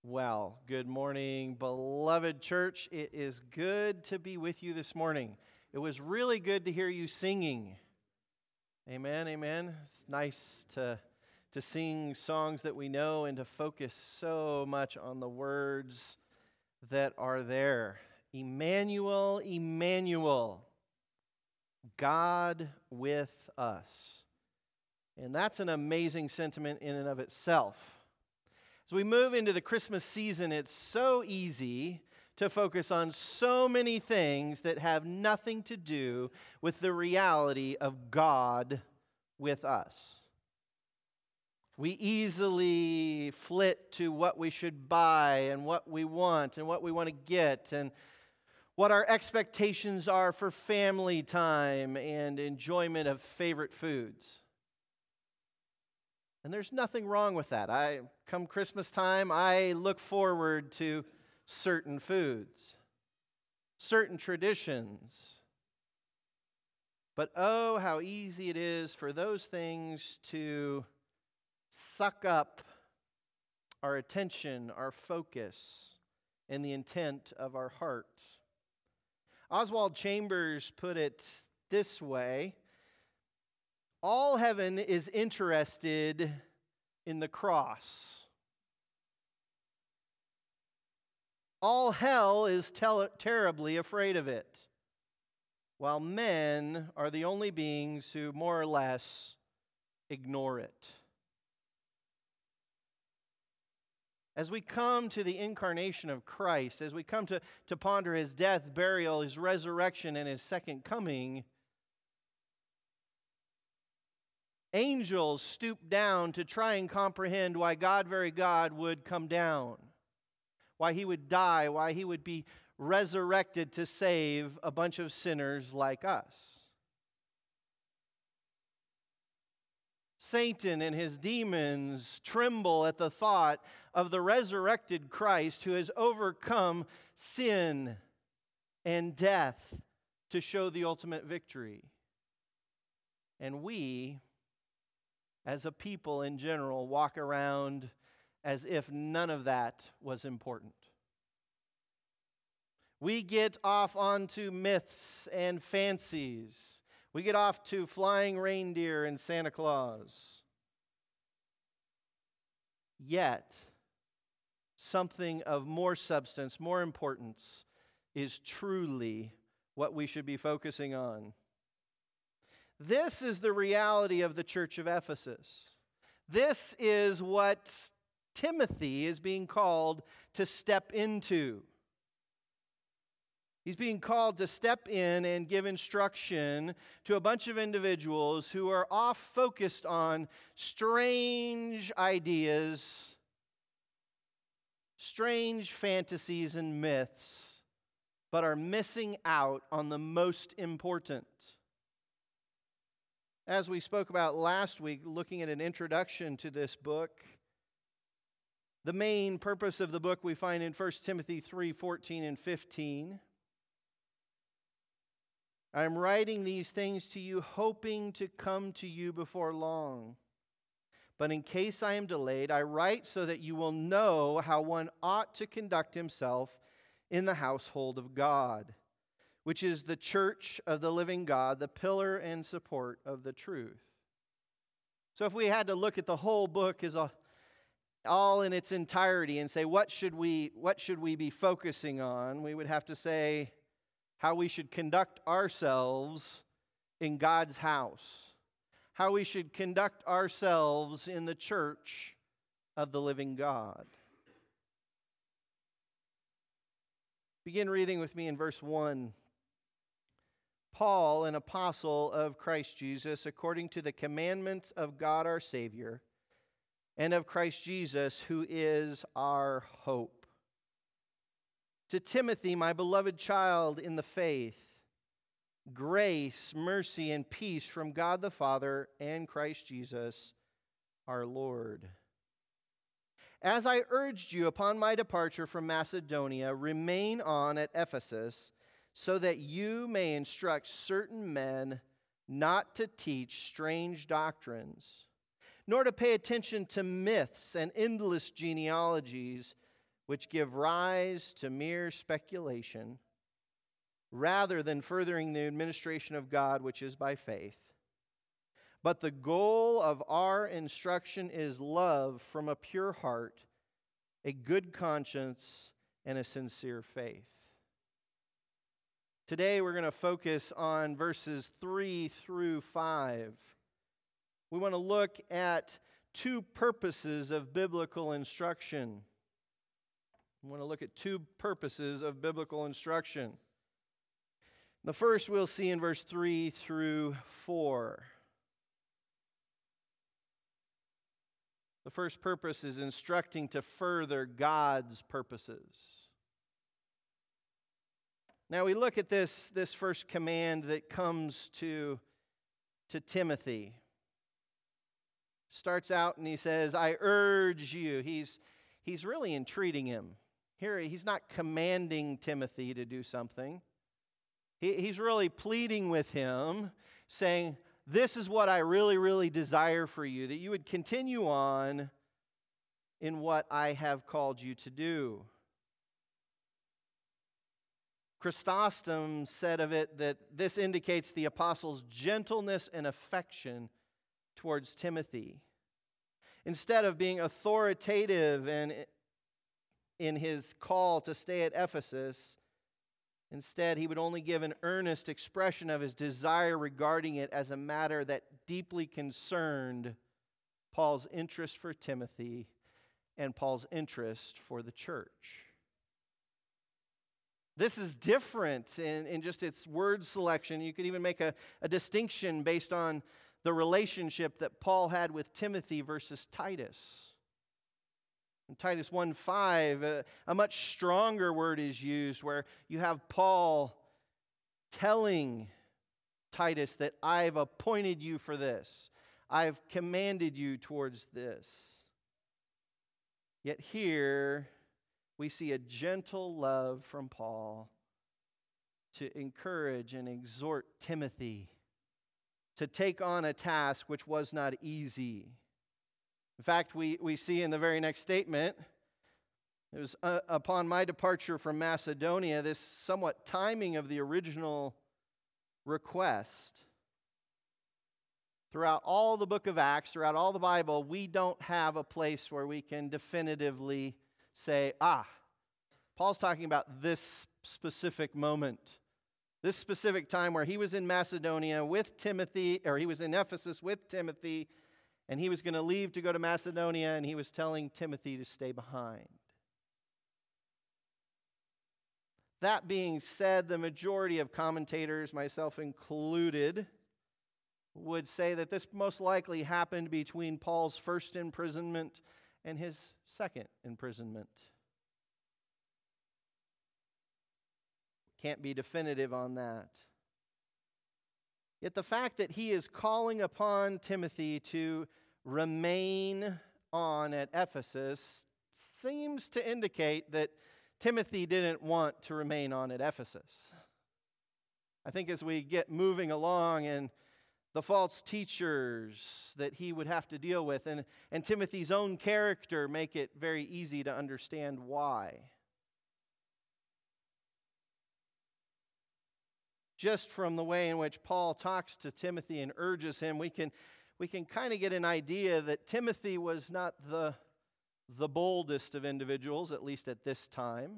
Well, good morning, beloved church. It is good to be with you this morning. It was really good to hear you singing. Amen, amen. It's nice to sing songs that we know and to focus so much on the words that are there. Emmanuel, Emmanuel, God with us. And that's an amazing sentiment in and of itself. As we move into the Christmas season, it's so easy to focus on so many things that have nothing to do with the reality of God with us. We easily flit to what we should buy and what we want to get and what our expectations are for family time and enjoyment of favorite foods. And there's nothing wrong with that. Come Christmas time, I look forward to certain foods, certain traditions. But oh, how easy it is for those things to suck up our attention, our focus, and the intent of our hearts. Oswald Chambers put it this way: all heaven is interested in the cross. All hell is terribly afraid of it, while men are the only beings who more or less ignore it. As we come to the incarnation of Christ, as we come to ponder His death, burial, His resurrection, and His second coming, angels stoop down to try and comprehend why God, very God, would come down, why He would die, why He would be resurrected to save a bunch of sinners like us. Satan and his demons tremble at the thought of the resurrected Christ who has overcome sin and death to show the ultimate victory. And we, as a people in general, walk around as if none of that was important. We get off onto myths and fancies. We get off to flying reindeer and Santa Claus. Yet, something of more substance, more importance, is truly what we should be focusing on. This is the reality of the church of Ephesus. This is what Timothy is being called to step into. He's being called to step in and give instruction to a bunch of individuals who are off focused on strange ideas, strange fantasies and myths, but are missing out on the most important. As we spoke about last week, looking at an introduction to this book, the main purpose of the book we find in 1 Timothy 3:14 and 15. I am writing these things to you, hoping to come to you before long. But in case I am delayed, I write so that you will know how one ought to conduct himself in the household of God, which is the church of the living God, the pillar and support of the truth. So if we had to look at the whole book as all in its entirety and say, what should we be focusing on? We would have to say how we should conduct ourselves in God's house, how we should conduct ourselves in the church of the living God. Begin reading with me in verse 1. Paul, an apostle of Christ Jesus, according to the commandments of God our Savior, and of Christ Jesus, who is our hope. To Timothy, my beloved child in the faith, grace, mercy, and peace from God the Father and Christ Jesus, our Lord. As I urged you upon my departure from Macedonia, remain on at Ephesus, so that you may instruct certain men not to teach strange doctrines, nor to pay attention to myths and endless genealogies, which give rise to mere speculation, rather than furthering the administration of God, which is by faith. But the goal of our instruction is love from a pure heart, a good conscience, and a sincere faith. Today we're going to focus on verses 3 through 5. We want to look at two purposes of biblical instruction. We want to look at two purposes of biblical instruction. The first we'll see in verse 3 through 4. The first purpose is instructing to further God's purposes. Now we look at this first command that comes to Timothy. Starts out and he says, I urge you. He's really entreating him. Here, he's not commanding Timothy to do something. He's really pleading with him, saying, this is what I really, really desire for you, that you would continue on in what I have called you to do. Chrysostom said of it that this indicates the apostle's gentleness and affection towards Timothy. Instead of being authoritative and in his call to stay at Ephesus, instead, he would only give an earnest expression of his desire regarding it as a matter that deeply concerned Paul's interest for Timothy and Paul's interest for the church. This is different in just its word selection. You could even make a distinction based on the relationship that Paul had with Timothy versus Titus. In Titus 1:5, a much stronger word is used where you have Paul telling Titus that I've appointed you for this. I've commanded you towards this. Yet here we see a gentle love from Paul to encourage and exhort Timothy to take on a task which was not easy. In fact, we see in the very next statement, it was upon my departure from Macedonia, this somewhat timing of the original request. Throughout all the book of Acts, throughout all the Bible, we don't have a place where we can definitively say, Paul's talking about this specific moment, this specific time where he was in Macedonia with Timothy, or he was in Ephesus with Timothy, and he was going to leave to go to Macedonia, and he was telling Timothy to stay behind. That being said, the majority of commentators, myself included, would say that this most likely happened between Paul's first imprisonment and his second imprisonment. Can't be definitive on that. Yet the fact that he is calling upon Timothy to remain on at Ephesus seems to indicate that Timothy didn't want to remain on at Ephesus. I think as we get moving along and the false teachers that he would have to deal with and Timothy's own character make it very easy to understand why. Just from the way in which Paul talks to Timothy and urges him, we can kind of get an idea that Timothy was not the boldest of individuals, at least at this time.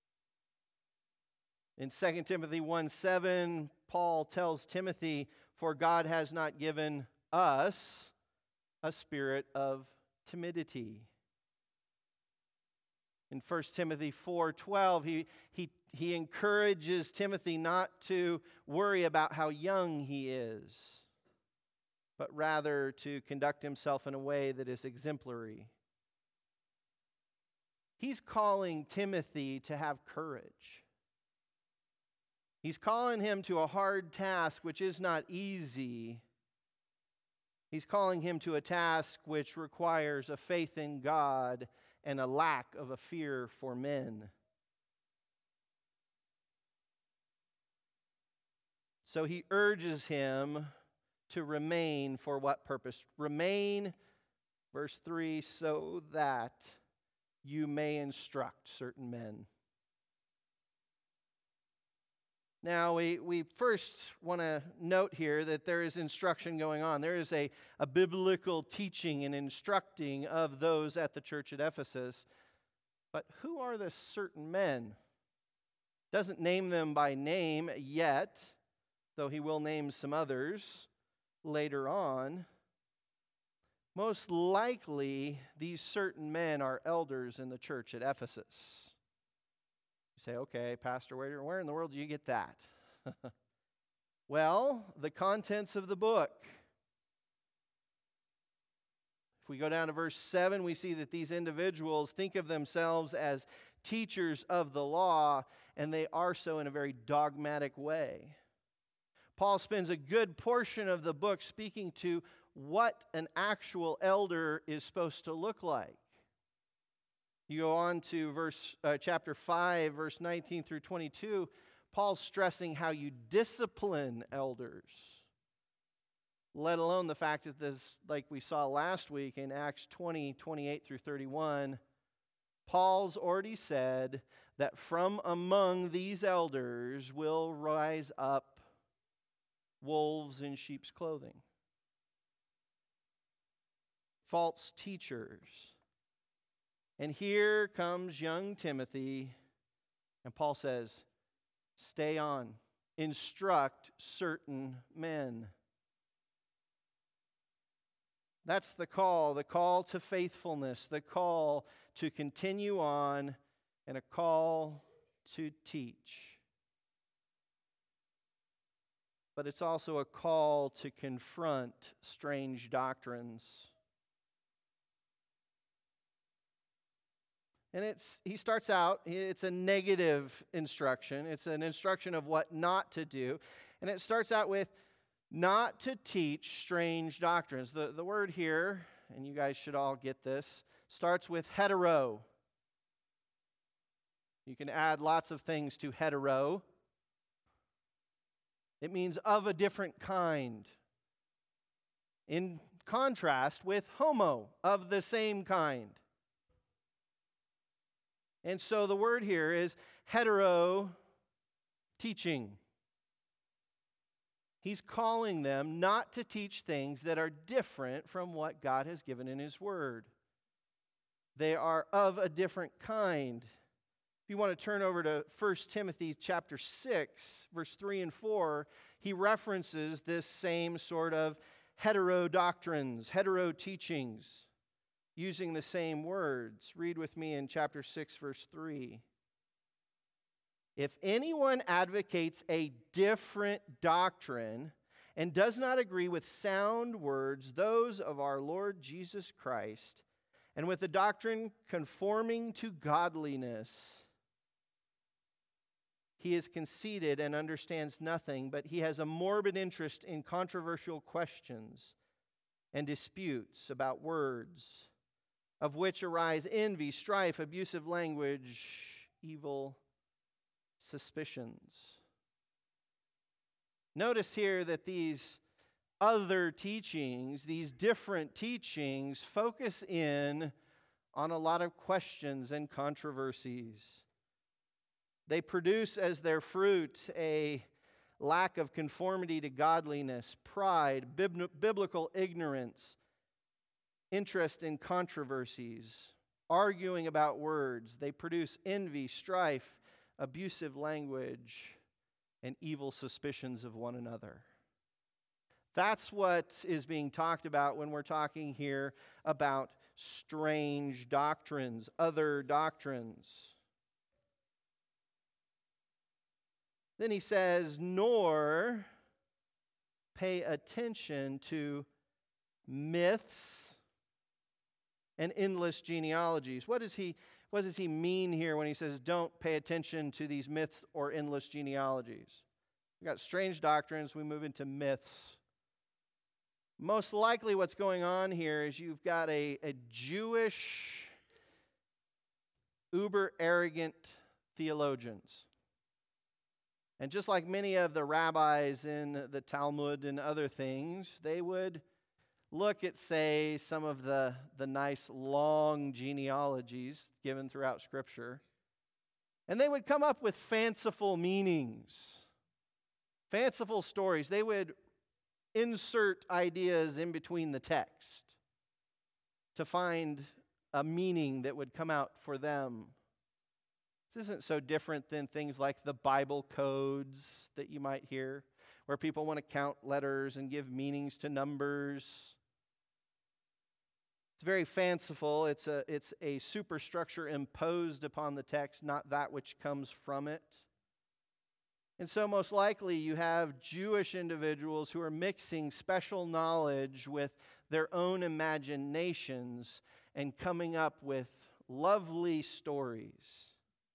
In 2 Timothy 1:7, Paul tells Timothy, "For God has not given us a spirit of timidity." In 1 Timothy 4:12, he encourages Timothy not to worry about how young he is, but rather to conduct himself in a way that is exemplary. He's calling Timothy to have courage. He's calling him to a hard task which is not easy. He's calling him to a task which requires a faith in God and a lack of a fear for men. So he urges him to remain for what purpose? Remain, verse 3, so that you may instruct certain men. Now, we first want to note here that there is instruction going on. There is a biblical teaching and instructing of those at the church at Ephesus. But who are the certain men? Doesn't name them by name yet, though he will name some others later on. Most likely, these certain men are elders in the church at Ephesus. You say, okay, Pastor Wader, where in the world do you get that? Well, the contents of the book. If we go down to verse 7, we see that these individuals think of themselves as teachers of the law, and they are so in a very dogmatic way. Paul spends a good portion of the book speaking to what an actual elder is supposed to look like. You go on to chapter 5, verse 19 through 22, Paul's stressing how you discipline elders, let alone the fact that this, like we saw last week in Acts 20, 28 through 31, Paul's already said that from among these elders will rise up wolves in sheep's clothing, false teachers. And here comes young Timothy, and Paul says, stay on, instruct certain men. That's the call to faithfulness, the call to continue on, and a call to teach. But it's also a call to confront strange doctrines. And he starts out, it's a negative instruction. It's an instruction of what not to do. And it starts out with not to teach strange doctrines. The word here, and you guys should all get this, starts with hetero. You can add lots of things to hetero. It means of a different kind. In contrast with homo, of the same kind. And so the word here is hetero teaching. He's calling them not to teach things that are different from what God has given in His Word. They are of a different kind. If you want to turn over to 1 Timothy chapter 6, verse 3 and 4, he references this same sort of hetero doctrines, hetero teachings, using the same words. Read with me in chapter 6, verse 3. If anyone advocates a different doctrine and does not agree with sound words, those of our Lord Jesus Christ, and with the doctrine conforming to godliness, he is conceited and understands nothing, but he has a morbid interest in controversial questions and disputes about words, of which arise envy, strife, abusive language, evil suspicions. Notice here that these other teachings, these different teachings, focus in on a lot of questions and controversies. They produce as their fruit a lack of conformity to godliness, pride, biblical ignorance, interest in controversies, arguing about words. They produce envy, strife, abusive language, and evil suspicions of one another. That's what is being talked about when we're talking here about strange doctrines, other doctrines. Then he says, nor pay attention to myths and endless genealogies. What does he mean here when he says don't pay attention to these myths or endless genealogies? We've got strange doctrines, we move into myths. Most likely what's going on here is you've got a Jewish, uber arrogant theologians. And just like many of the rabbis in the Talmud and other things, they would look at, say, some of the nice long genealogies given throughout Scripture, and they would come up with fanciful meanings, fanciful stories. They would insert ideas in between the text to find a meaning that would come out for them. This isn't so different than things like the Bible codes that you might hear, where people want to count letters and give meanings to numbers. It's very fanciful. It's a superstructure imposed upon the text, not that which comes from it. And so most likely you have Jewish individuals who are mixing special knowledge with their own imaginations and coming up with lovely stories.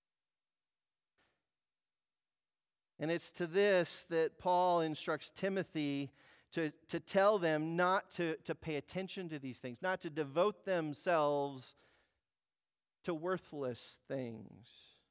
And it's to this that Paul instructs Timothy to tell them not to pay attention to these things, not to devote themselves to worthless things.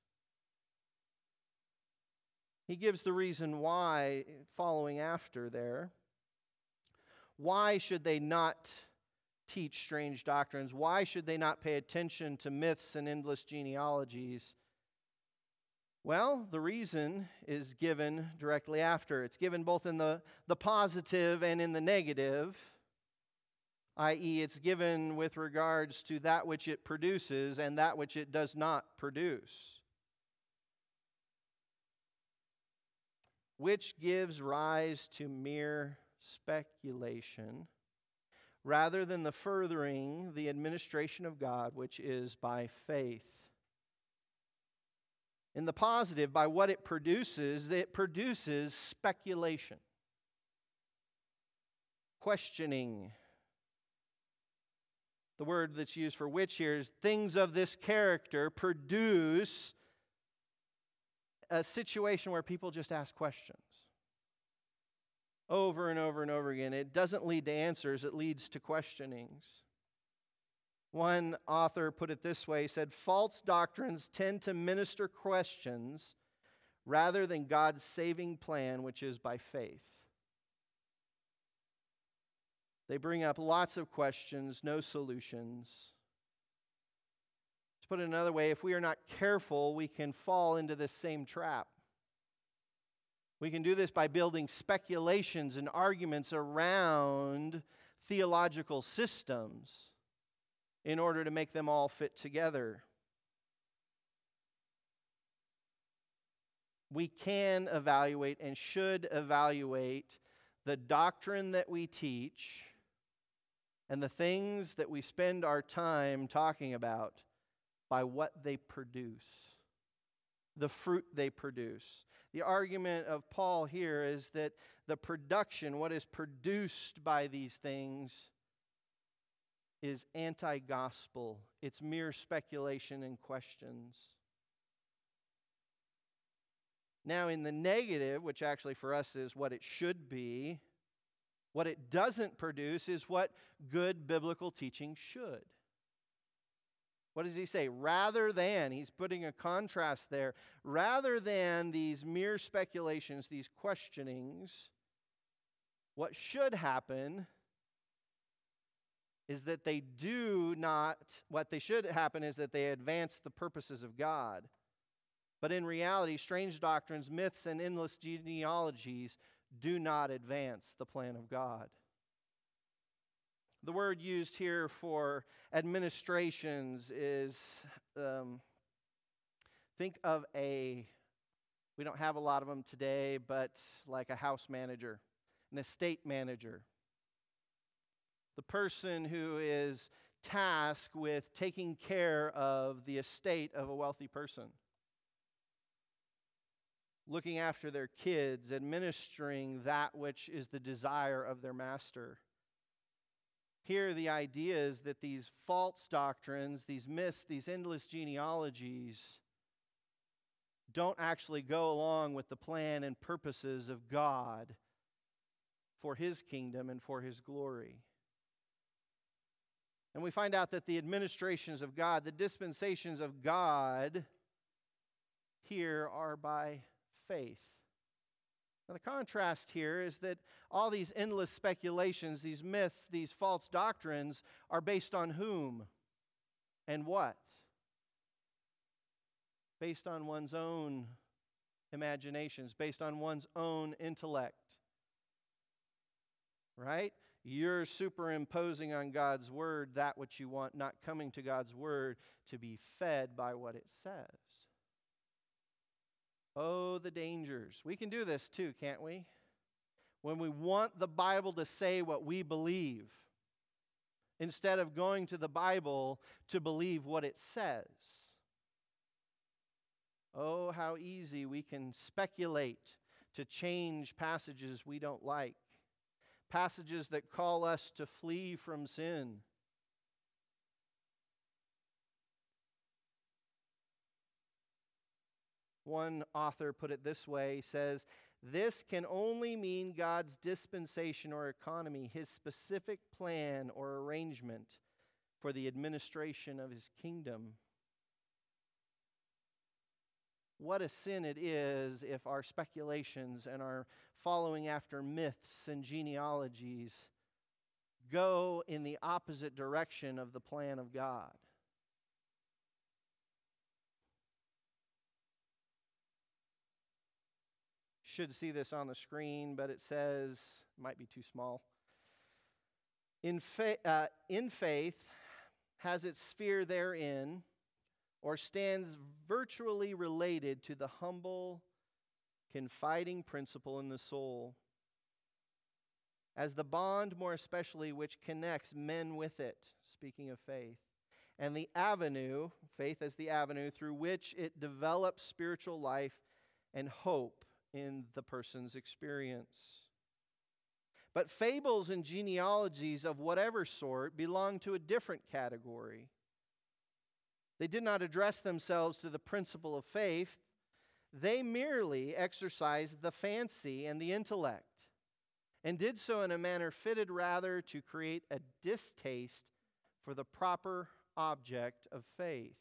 He gives the reason why, following after there. Why should they not teach strange doctrines? Why should they not pay attention to myths and endless genealogies? Well, the reason is given directly after. It's given both in the positive and in the negative, i.e., it's given with regards to that which it produces and that which it does not produce. Which gives rise to mere speculation rather than the furthering the administration of God, which is by faith. In the positive, by what it produces speculation, questioning. The word that's used for which here is things of this character produce a situation where people just ask questions over and over and over again. It doesn't lead to answers, it leads to questionings. One author put it this way, he said, false doctrines tend to minister questions rather than God's saving plan, which is by faith. They bring up lots of questions, no solutions. To put it another way, if we are not careful, we can fall into this same trap. We can do this by building speculations and arguments around theological systems in order to make them all fit together. We can evaluate and should evaluate the doctrine that we teach and the things that we spend our time talking about by what they produce, the fruit they produce. The argument of Paul here is that the production, what is produced by these things, is anti-gospel. It's mere speculation and questions. Now, in the negative, which actually for us is what it should be, what it doesn't produce is what good biblical teaching should. What does he say? Rather than, he's putting a contrast there, rather than these mere speculations, these questionings, what should happen is that they what they should happen is that they advance the purposes of God. But in reality, strange doctrines, myths, and endless genealogies do not advance the plan of God. The word used here for administrations is, think of we don't have a lot of them today, but like a house manager, an estate manager. The person who is tasked with taking care of the estate of a wealthy person, looking after their kids, administering that which is the desire of their master. Here the idea is that these false doctrines, these myths, these endless genealogies don't actually go along with the plan and purposes of God for His kingdom and for His glory. And we find out that the administrations of God, the dispensations of God here are by faith. Now, the contrast here is that all these endless speculations, these myths, these false doctrines are based on whom and what? Based on one's own imaginations, based on one's own intellect. Right? You're superimposing on God's word that which you want, not coming to God's word to be fed by what it says. Oh, the dangers. We can do this too, can't we? When we want the Bible to say what we believe, instead of going to the Bible to believe what it says. Oh, how easy we can speculate to change passages we don't like. Passages that call us to flee from sin. One author put it this way, he says, "This can only mean God's dispensation or economy, His specific plan or arrangement for the administration of His kingdom." What a sin it is if our speculations and our following after myths and genealogies go in the opposite direction of the plan of God. Should see this on the screen, but it says, might be too small. In faith has its sphere therein, or stands virtually related to the humble, confiding principle in the soul, as the bond more especially which connects men with it, speaking of faith, and the avenue, faith as the avenue, through which it develops spiritual life and hope in the person's experience. But fables and genealogies of whatever sort belong to a different category. They did not address themselves to the principle of faith. They merely exercised the fancy and the intellect, and did so in a manner fitted rather to create a distaste for the proper object of faith.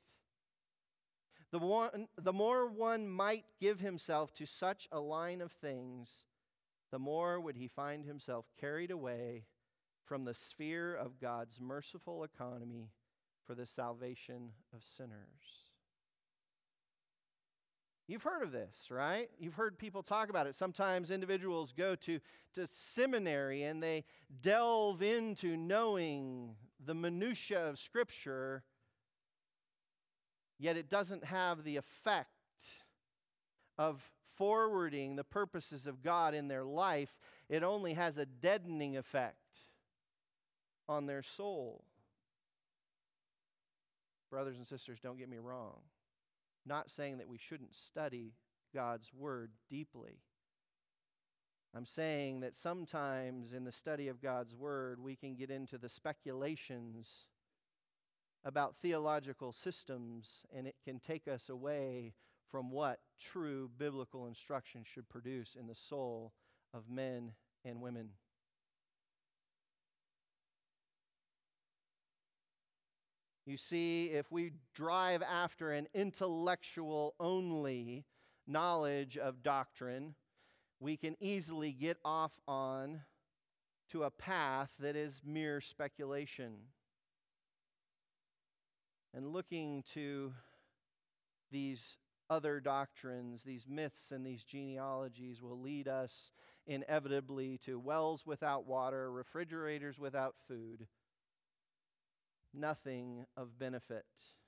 The more one might give himself to such a line of things, the more would he find himself carried away from the sphere of God's merciful economy for the salvation of sinners. You've heard of this, right? You've heard people talk about it. Sometimes individuals go to seminary and they delve into knowing the minutiae of Scripture, yet it doesn't have the effect of forwarding the purposes of God in their life. It only has a deadening effect on their soul. Brothers and sisters, don't get me wrong. Not saying that we shouldn't study God's Word deeply. I'm saying that sometimes in the study of God's Word, we can get into the speculations about theological systems, and it can take us away from what true biblical instruction should produce in the soul of men and women. You see, if we drive after an intellectual-only knowledge of doctrine, we can easily get off on to a path that is mere speculation. And looking to these other doctrines, these myths and these genealogies will lead us inevitably to wells without water, refrigerators without food. Nothing of benefit.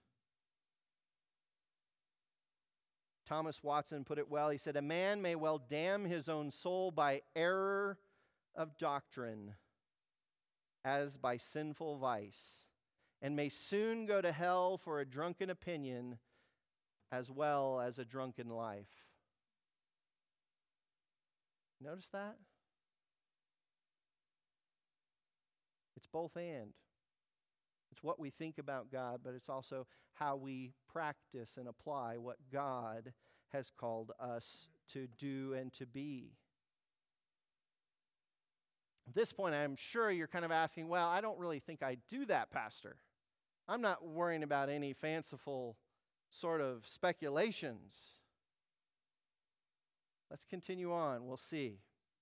Thomas Watson put it well. He said, "A man may well damn his own soul by error of doctrine as by sinful vice, and may soon go to hell for a drunken opinion as well as a drunken life." Notice that? It's both and. It's what we think about God, but it's also how we practice and apply what God has called us to do and to be. At this point, I'm sure you're kind of asking, well, I don't really think I do that, Pastor. I'm not worrying about any fanciful sort of speculations. Let's continue on. We'll see.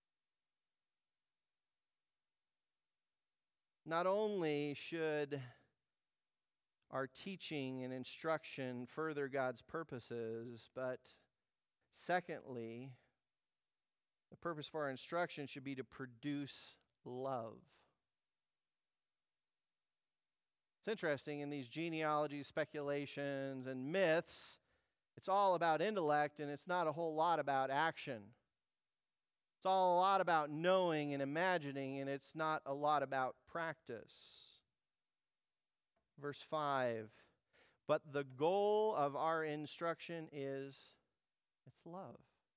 Not only should our teaching and instruction further God's purposes, but secondly, the purpose for our instruction should be to produce love. It's interesting, in these genealogies, speculations, and myths, it's all about intellect and it's not a whole lot about action. It's all a lot about knowing and imagining, and it's not a lot about practice. Verse 5, but the goal of our instruction is, it's love.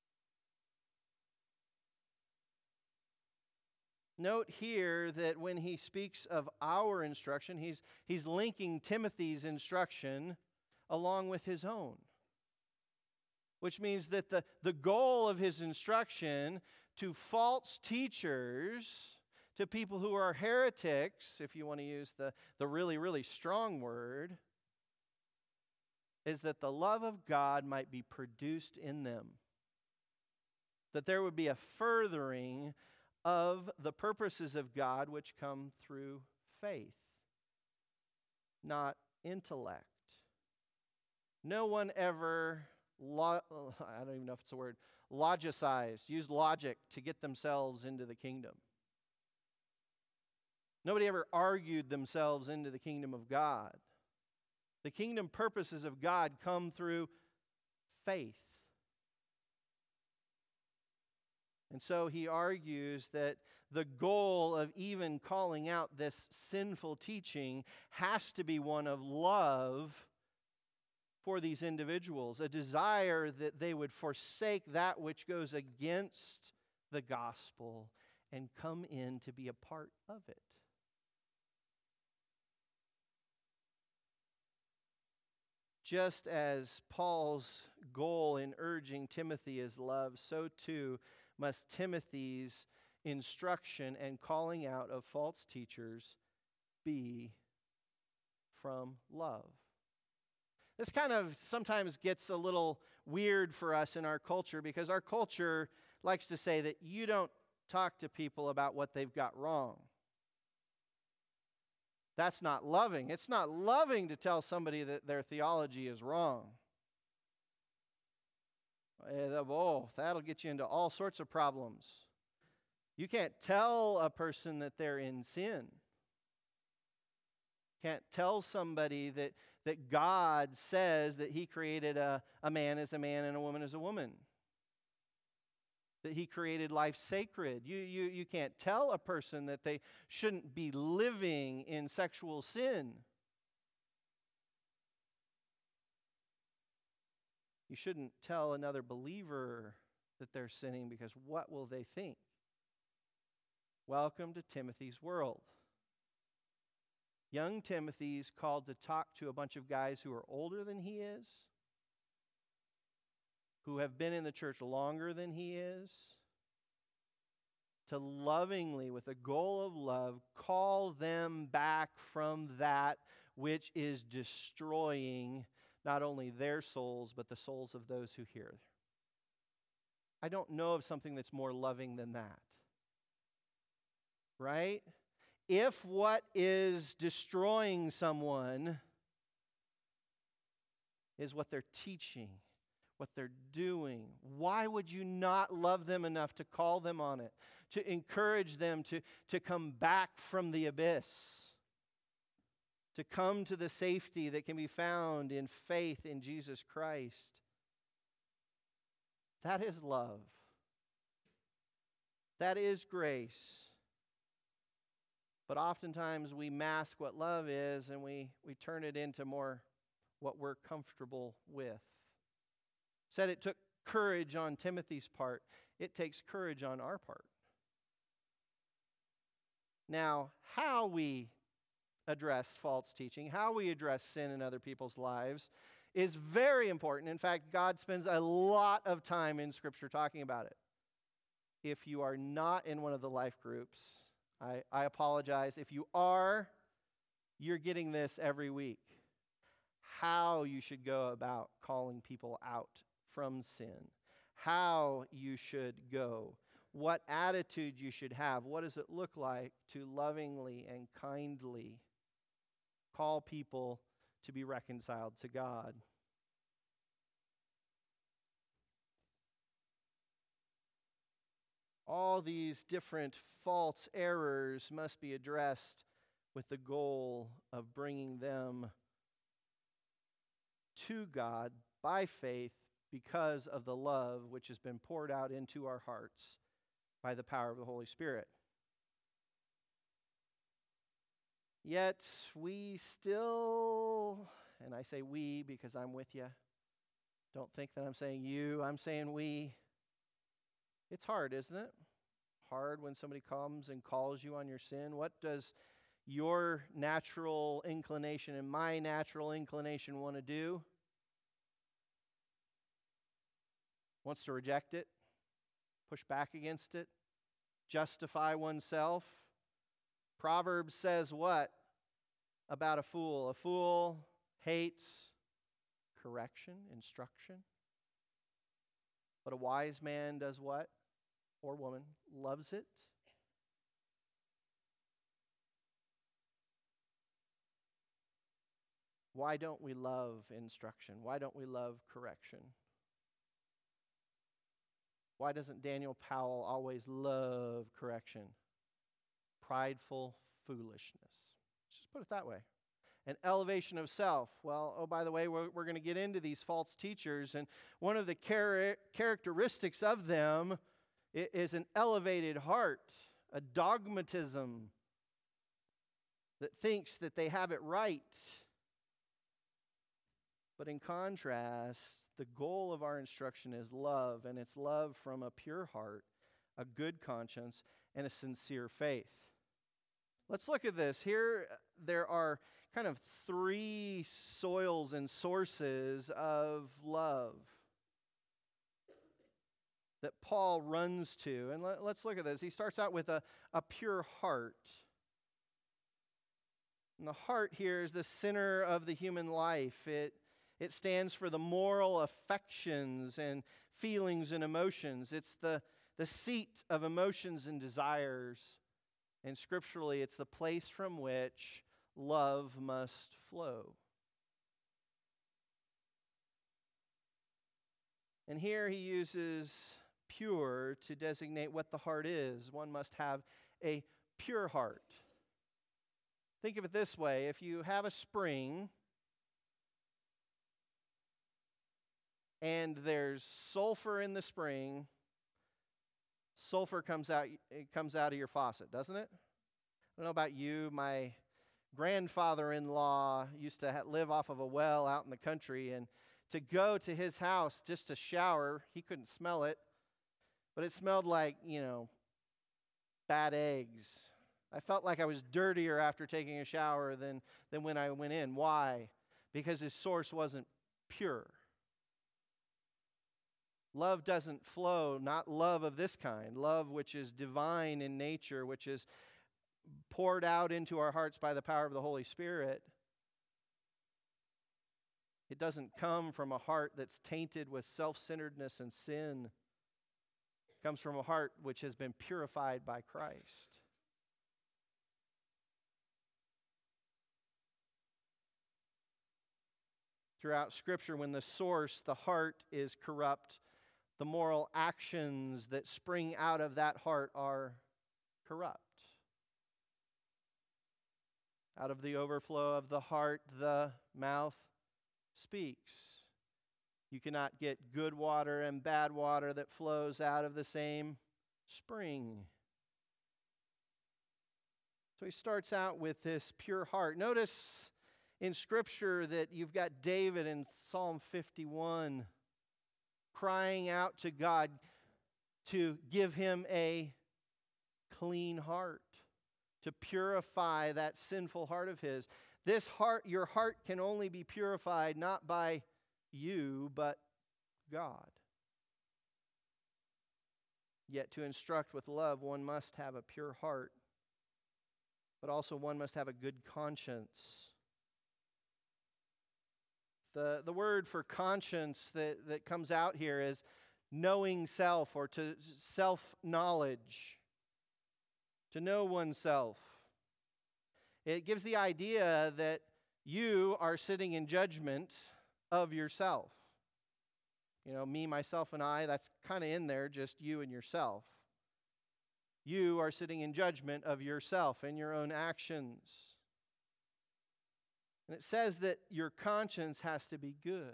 Note here that when he speaks of our instruction, he's linking Timothy's instruction along with his own. Which means that the goal of his instruction to false teachers, to people who are heretics, if you want to use the really, really strong word, is that the love of God might be produced in them. That there would be a furthering of the purposes of God which come through faith, not intellect. No one ever, I don't even know if it's a word, logicized, used logic to get themselves into the kingdom. Nobody ever argued themselves into the kingdom of God. The kingdom purposes of God come through faith. And so he argues that the goal of even calling out this sinful teaching has to be one of love for these individuals, a desire that they would forsake that which goes against the gospel and come in to be a part of it. Just as Paul's goal in urging Timothy is love, so too must Timothy's instruction and calling out of false teachers be from love. This kind of sometimes gets a little weird for us in our culture, because our culture likes to say that you don't talk to people about what they've got wrong. That's not loving. It's not loving to tell somebody that their theology is wrong. Oh, that'll get you into all sorts of problems. You can't tell a person that they're in sin. Can't tell somebody that God says that He created a man as a man and a woman as a woman. That He created life sacred. You can't tell a person that they shouldn't be living in sexual sin. You shouldn't tell another believer that they're sinning, because what will they think? Welcome to Timothy's world. Young Timothy's called to talk to a bunch of guys who are older than he is, who have been in the church longer than he is, to lovingly, with a goal of love, call them back from that which is destroying not only their souls, but the souls of those who hear. I don't know of something that's more loving than that. Right? If what is destroying someone is what they're teaching, what they're doing, why would you not love them enough to call them on it, to encourage them to come back from the abyss, to come to the safety that can be found in faith in Jesus Christ? That is love. That is grace. But oftentimes we mask what love is, and we turn it into more what we're comfortable with. Said it took courage on Timothy's part. It takes courage on our part. Now, how we address false teaching, how we address sin in other people's lives is very important. In fact, God spends a lot of time in Scripture talking about it. If you are not in one of the life groups, I apologize. If you are, you're getting this every week. How you should go about calling people out from sin. how you should go, what attitude you should have. What does it look like to lovingly and kindly call people to be reconciled to God? All these different false errors must be addressed with the goal of bringing them to God by faith because of the love which has been poured out into our hearts by the power of the Holy Spirit. Yet we still, and I say we because I'm with you. Don't think that I'm saying you, I'm saying we. It's hard, isn't it? Hard when somebody comes and calls you on your sin. What does your natural inclination and my natural inclination want to do? Wants to reject it, push back against it, justify oneself. Proverbs says what about a fool? A fool hates correction, instruction. But a wise man does what? Or woman loves it. Why don't we love instruction? Why don't we love correction? Why doesn't Daniel Powell always love correction? Prideful foolishness. Let's just put it that way. An elevation of self. Well, oh, by the way, we're going to get into these false teachers, and one of the characteristics of them is an elevated heart, a dogmatism that thinks that they have it right. But in contrast, the goal of our instruction is love, and it's love from a pure heart, a good conscience, and a sincere faith. Let's look at this. Here there are kind of three soils and sources of love that Paul runs to. And let's look at this. He starts out with a pure heart. And the heart here is the center of the human life. It stands for the moral affections and feelings and emotions. It's the seat of emotions and desires. And scripturally, it's the place from which love must flow. And here he uses pure to designate what the heart is. One must have a pure heart. Think of it this way. If you have a spring and there's sulfur in the spring, sulfur comes out of your faucet, doesn't it? I don't know about you. My grandfather-in-law used to live off of a well out in the country, and to go to his house just to shower, he couldn't smell it, but it smelled like, bad eggs. I felt like I was dirtier after taking a shower than when I went in. Why? Because his source wasn't pure. Love doesn't flow, not love of this kind, love which is divine in nature, which is poured out into our hearts by the power of the Holy Spirit. It doesn't come from a heart that's tainted with self-centeredness and sin. It comes from a heart which has been purified by Christ. Throughout Scripture, when the source, the heart, is corrupt, the moral actions that spring out of that heart are corrupt. Out of the overflow of the heart, the mouth speaks. You cannot get good water and bad water that flows out of the same spring. So he starts out with this pure heart. Notice in Scripture that you've got David in Psalm 51 crying out to God to give him a clean heart, to purify that sinful heart of his. This heart, your heart can only be purified not by you, but God. Yet to instruct with love, one must have a pure heart, but also one must have a good conscience. The word for conscience that comes out here is knowing self or to self-knowledge, to know oneself. It gives the idea that you are sitting in judgment of yourself. You know, me, myself, and I, that's kind of in there, just you and yourself. You are sitting in judgment of yourself and your own actions. And it says that your conscience has to be good.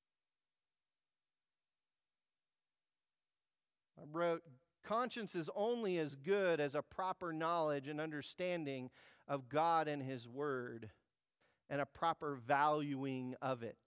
I wrote, conscience is only as good as a proper knowledge and understanding of God and His Word, and a proper valuing of it.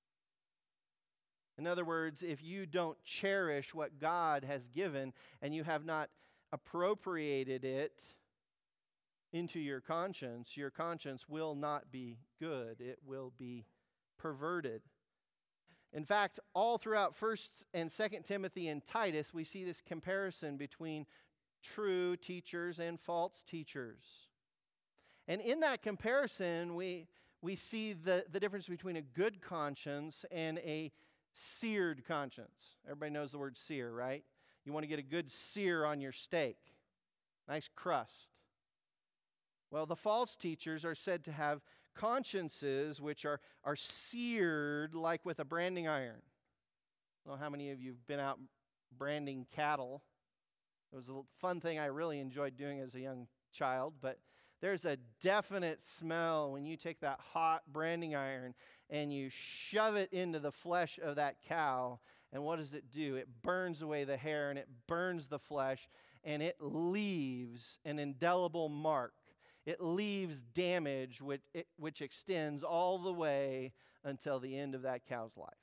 In other words, if you don't cherish what God has given and you have not appropriated it into your conscience will not be good. It will be perverted. In fact, all throughout 1st and 2nd Timothy and Titus, we see this comparison between true teachers and false teachers. And in that comparison, we see the difference between a good conscience and a seared conscience. Everybody knows the word sear, right? You want to get a good sear on your steak. Nice crust. Well, the false teachers are said to have consciences which are seared like with a branding iron. I don't know how many of you have been out branding cattle. It was a fun thing I really enjoyed doing as a young child, but there's a definite smell when you take that hot branding iron and you shove it into the flesh of that cow. And what does it do? It burns away the hair and it burns the flesh, and it leaves an indelible mark. It leaves damage which extends all the way until the end of that cow's life.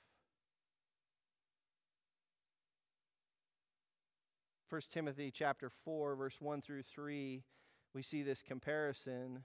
1 Timothy chapter 4, verse 1 through 3, we see this comparison.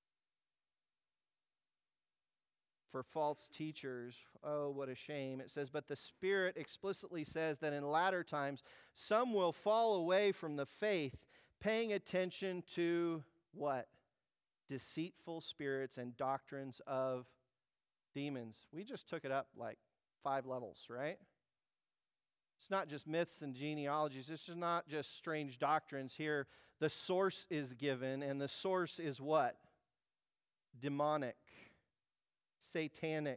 For false teachers, oh, what a shame. It says, but the Spirit explicitly says that in latter times some will fall away from the faith, paying attention to what? Deceitful spirits and doctrines of demons. We just took it up like 5 levels, right? It's not just myths and genealogies. This is not just strange doctrines. Here, the source is given, and the source is what? Demonic, satanic.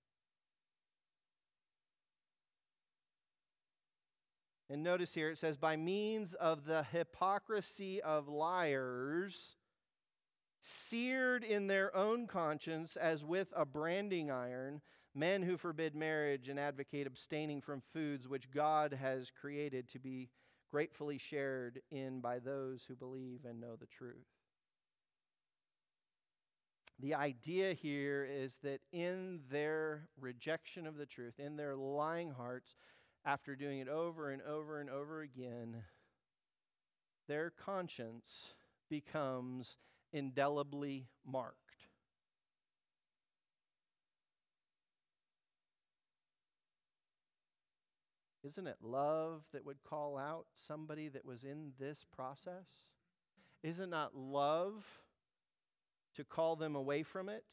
And notice here it says, by means of the hypocrisy of liars, seared in their own conscience as with a branding iron, men who forbid marriage and advocate abstaining from foods which God has created to be gratefully shared in by those who believe and know the truth. The idea here is that in their rejection of the truth, in their lying hearts, after doing it over and over and over again, their conscience becomes indelibly marked. Isn't it love that would call out somebody that was in this process? Is it not love to call them away from it?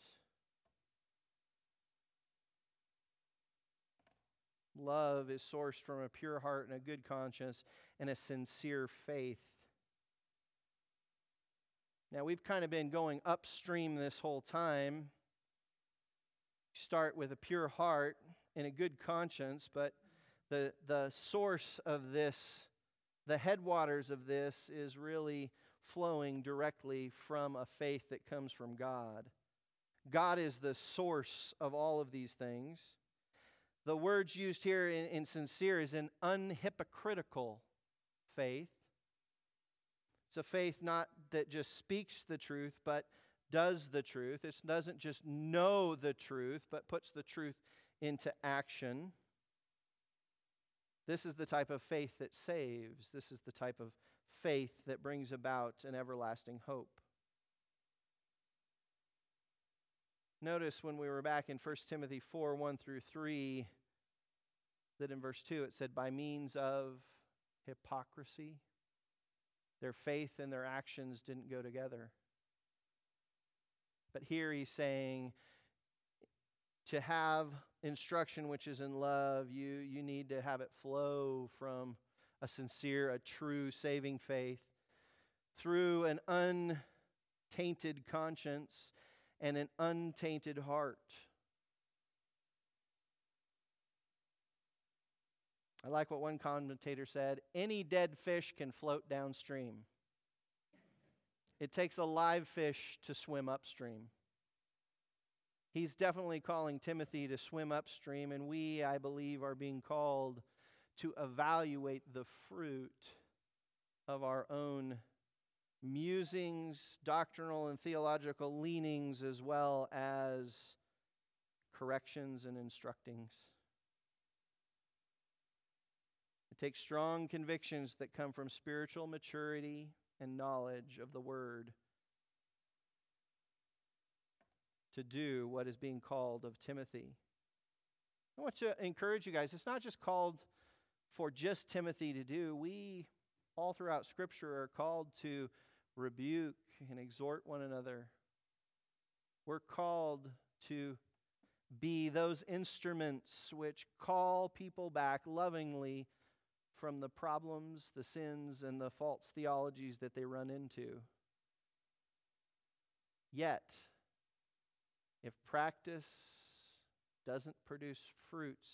Love is sourced from a pure heart and a good conscience and a sincere faith. Now, we've kind of been going upstream this whole time. Start with a pure heart and a good conscience, but the source of this, the headwaters of this, is really flowing directly from a faith that comes from God. God is the source of all of these things. The words used here in sincere is an unhypocritical faith. It's a faith not that just speaks the truth, but does the truth. It doesn't just know the truth, but puts the truth into action. This is the type of faith that saves. This is the type of faith that brings about an everlasting hope. Notice when we were back in 1 Timothy 4, 1 through 3, that in verse 2 it said, by means of hypocrisy. Their faith and their actions didn't go together. But here he's saying to have instruction which is in love, you need to have it flow from a sincere, a true saving faith through an untainted conscience and an untainted heart. I like what one commentator said, any dead fish can float downstream. It takes a live fish to swim upstream. He's definitely calling Timothy to swim upstream, and we, I believe, are being called to evaluate the fruit of our own musings, doctrinal and theological leanings, as well as corrections and instructings. It takes strong convictions that come from spiritual maturity and knowledge of the Word to do what is being called of Timothy. I want to encourage you guys, it's not just called for just Timothy to do. We, all throughout Scripture, are called to rebuke and exhort one another. We're called to be those instruments which call people back lovingly from the problems, the sins, and the false theologies that they run into. Yet, if practice doesn't produce fruits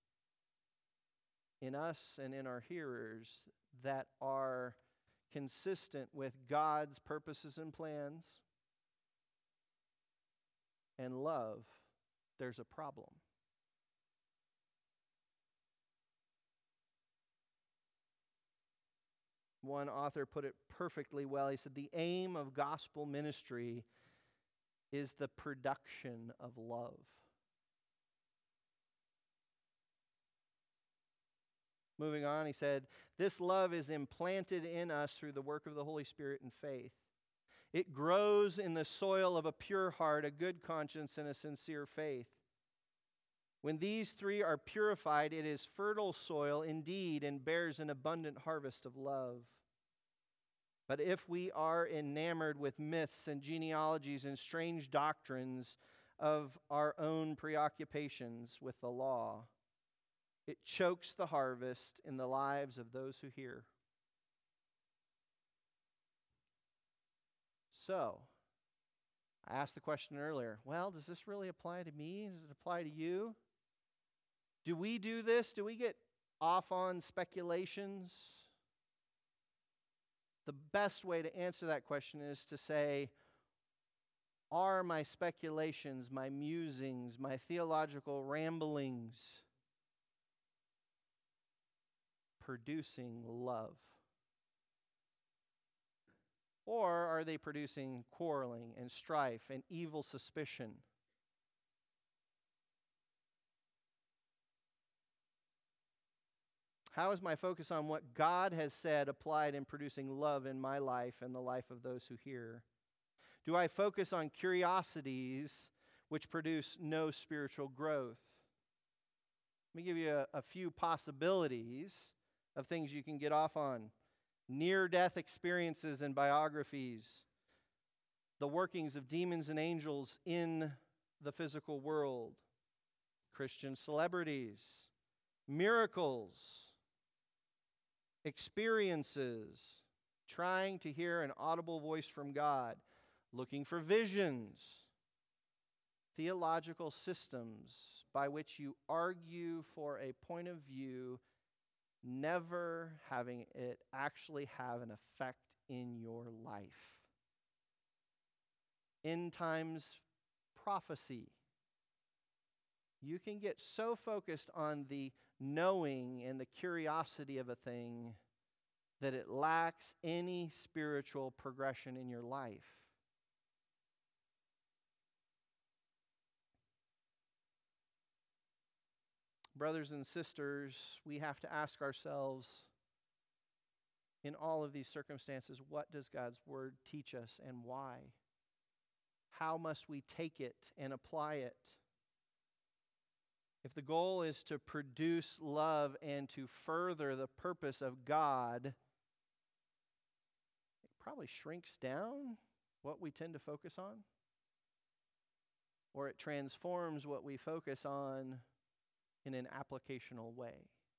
in us and in our hearers that are consistent with God's purposes and plans and love, there's a problem. One author put it perfectly well. He said, the aim of gospel ministry is the production of love. Moving on, he said, this love is implanted in us through the work of the Holy Spirit and faith. It grows in the soil of a pure heart, a good conscience, and a sincere faith. When these three are purified, it is fertile soil indeed and bears an abundant harvest of love. But if we are enamored with myths and genealogies and strange doctrines of our own preoccupations with the law, it chokes the harvest in the lives of those who hear. So, I asked the question earlier, well, does this really apply to me? Does it apply to you? Do we do this? Do we get off on speculations? The best way to answer that question is to say, are my speculations, my musings, my theological ramblings producing love? Or are they producing quarreling and strife and evil suspicion? How is my focus on what God has said applied in producing love in my life and the life of those who hear? Do I focus on curiosities which produce no spiritual growth? Let me give you a few possibilities of things you can get off on. Near-death experiences and biographies, the workings of demons and angels in the physical world, Christian celebrities, miracles, experiences, trying to hear an audible voice from God, looking for visions, theological systems by which you argue for a point of view, never having it actually have an effect in your life. End times prophecy. You can get so focused on the knowing and the curiosity of a thing that it lacks any spiritual progression in your life. Brothers and sisters, we have to ask ourselves, in all of these circumstances, what does God's Word teach us and why? How must we take it and apply it? If the goal is to produce love and to further the purpose of God, it probably shrinks down what we tend to focus on, or it transforms what we focus on in an applicational way.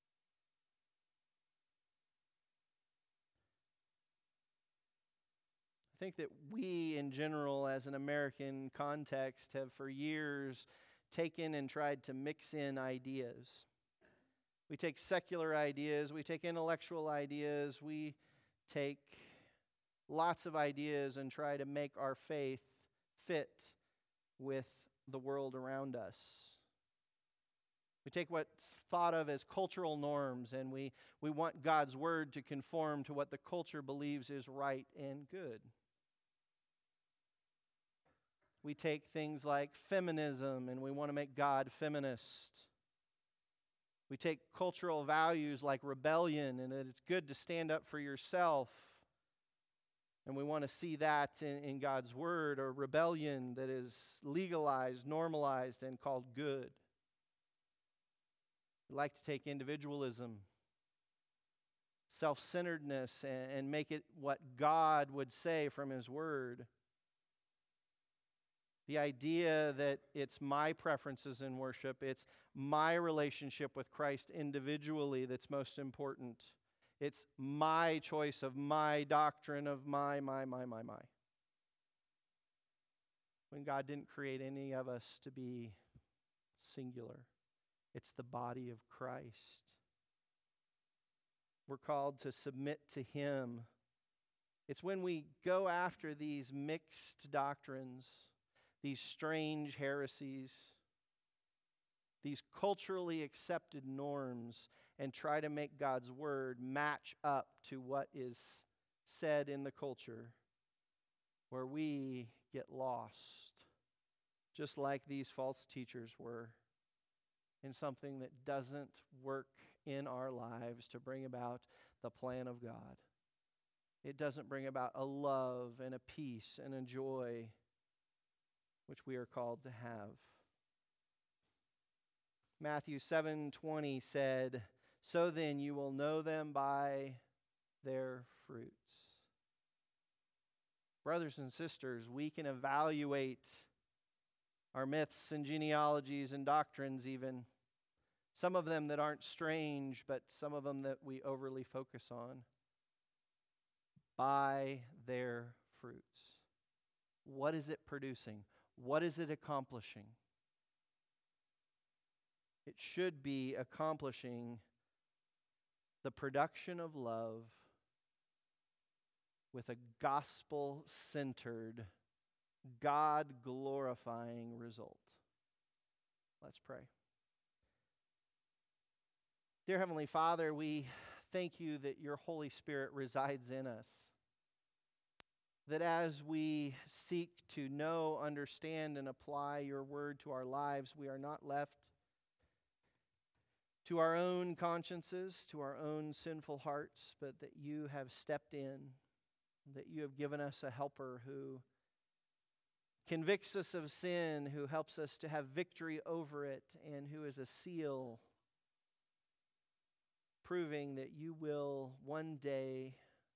I think that we, in general, as an American context, have for years taken and tried to mix in ideas. We take secular ideas, we take intellectual ideas, we take lots of ideas and try to make our faith fit with the world around us. We take what's thought of as cultural norms and we want God's word to conform to what the culture believes is right and good. We take things like feminism and we want to make God feminist. We take cultural values like rebellion and that it's good to stand up for yourself. And we want to see that in God's word, or rebellion that is legalized, normalized, and called good. We like to take individualism, self-centeredness, and make it what God would say from His word. The idea that it's my preferences in worship, it's my relationship with Christ individually that's most important. It's my choice of my doctrine of my. When God didn't create any of us to be singular, it's the body of Christ. We're called to submit to Him. It's when we go after these mixed doctrines, these strange heresies, these culturally accepted norms, and try to make God's word match up to what is said in the culture, where we get lost, just like these false teachers were, in something that doesn't work in our lives to bring about the plan of God. It doesn't bring about a love and a peace and a joy which we are called to have. Matthew 7:20 said, "So then you will know them by their fruits." Brothers and sisters, we can evaluate our myths and genealogies and doctrines even, some of them that aren't strange, but some of them that we overly focus on, by their fruits. What is it producing? What is it accomplishing? It should be accomplishing the production of love with a gospel-centered, God-glorifying result. Let's pray. Dear Heavenly Father, we thank you that your Holy Spirit resides in us. That as we seek to know, understand, and apply your word to our lives, we are not left to our own consciences, to our own sinful hearts, but that you have stepped in, that you have given us a helper who convicts us of sin, who helps us to have victory over it, and who is a seal proving that you will one day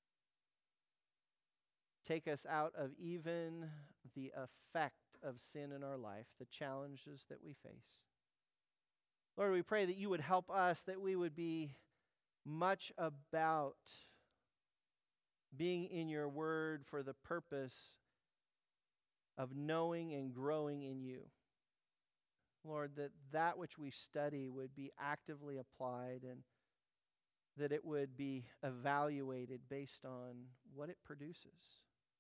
take us out of even the effect of sin in our life, the challenges that we face. Lord, we pray that you would help us, that we would be much about being in your word for the purpose of knowing and growing in you. Lord, that which we study would be actively applied and that it would be evaluated based on what it produces.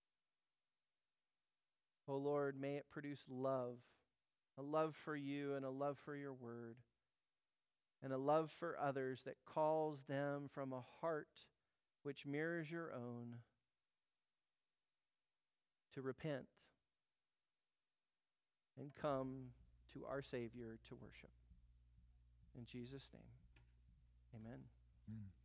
Oh Lord, may it produce love, a love for you and a love for your word, and a love for others that calls them from a heart which mirrors your own to repent and come to our Savior to worship. In Jesus' name, amen. Amen.